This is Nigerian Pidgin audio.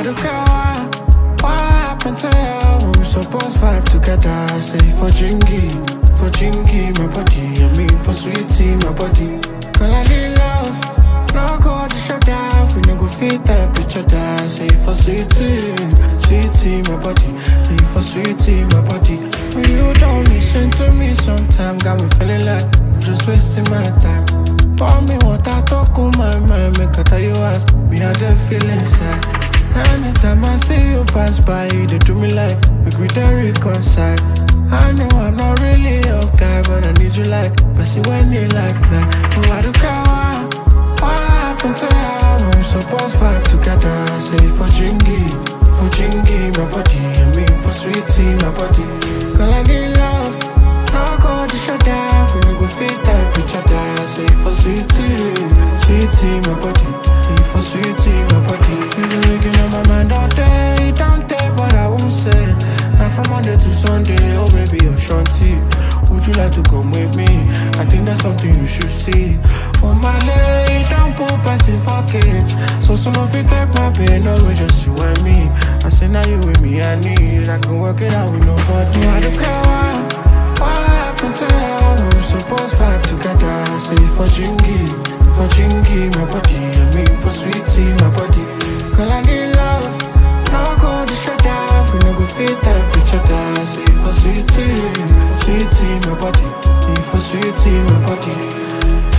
I don't care what happened to you. When we supposed vibe together, say for chingy, my body. I mean for sweetie, my body. Girl, I need love, no go to shut down. We no go fit that bitch other. Say for sweetie, my body. Say for sweetie, my body. When you don't listen to me, sometimes got me feeling like I'm just wasting my time. Pour me water, talk on my mind, make I tell you ask me how they feel inside. Anytime I see you pass by, they do me like make we dey reconcile. I know I'm not really your guy, but I need you like Messi when you life fly. Oh, I don't care what happened to you. When we supposed vibe together, say for chingy, my body. I mean for sweetie, my body. Girl, I need love, no go to shut down. We no go fit that bitch other. Say for sweetie, my body. Say for sweetie, my body. You been looking on my mind all day, don't take, but I won't say. Now from Monday to Sunday, oh baby, you're shanty. Would you like to come with me? I think that's something you should see. On my leg, don't put passive package. So soon if you take my pain away, just you and me. I say now you with me, I need. I can work it out with nobody. I don't care what happened to you. We supposed vibe together. Say for chingy, my body. I mean for sweetie, my body. Girl, I need love, no go to shut down. We no go fit that bitch other. Say for sweetie, my body. Say for sweetie, my body.